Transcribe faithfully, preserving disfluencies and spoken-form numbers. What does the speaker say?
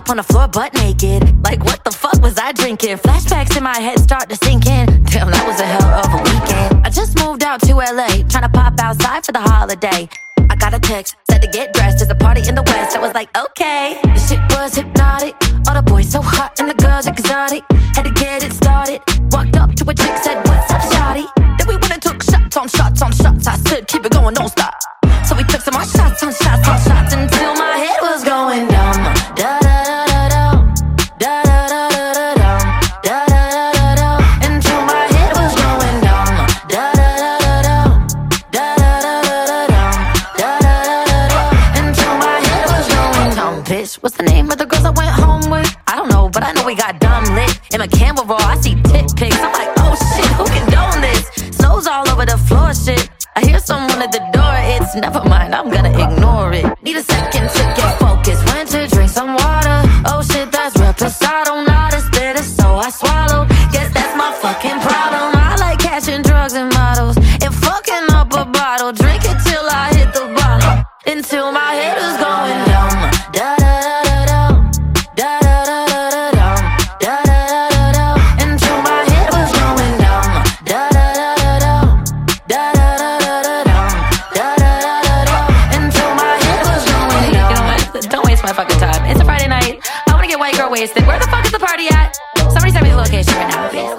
up on the floor butt naked. Like what the fuck was I drinking? Flashbacks in my head start to sink in. Damn, that was a hell of a weekend. I just moved out to L A, tryna pop outside for the holiday. I got a text, said to get dressed, there's a party in the West. I was like, okay. The shit was hypnotic, all the boys so hot and the girls exotic. Had to get it started, walked up to a chick, said, what's up, shawty? Then we went and took shots on shots on shots. I said, keep it going, don't stop. So we took some more shots on shots on shots until my head was going dumb. Da da da da dum, da da da da da dum, da da da da dum. Until my head was going dumb. Da da da da dum, da da da da da dum, da da da da dum. Until my head was going dumb. Bitch, what's the name of the girls I went home with? I don't know, but I know we got dumb lit. In my camera roll, I see tit pics. I'm like, oh shit, who condone this? Snow's all over the floor, shit. I hear someone at the door, it's never mind, I'm gonna ignore it. Need a second to get focused, went to drink some water. Oh shit, that's reposado, not as bitter, so I swallowed. Guess that's my fucking problem. I like catching drugs and models and fucking up a bottle. Drink it till I hit the bottom, until my head was going dumb. Da da da da dum, da da da da da dum, da da da da dum. Until my head was going dumb. Da da da da dum, da da da da da dum, da da da da dum. Until my head was going dumb. You know what? Don't waste my fucking time. It's a Friday night. I wanna get white girl wasted. Where the fuck is the party at? Somebody send me the location right now.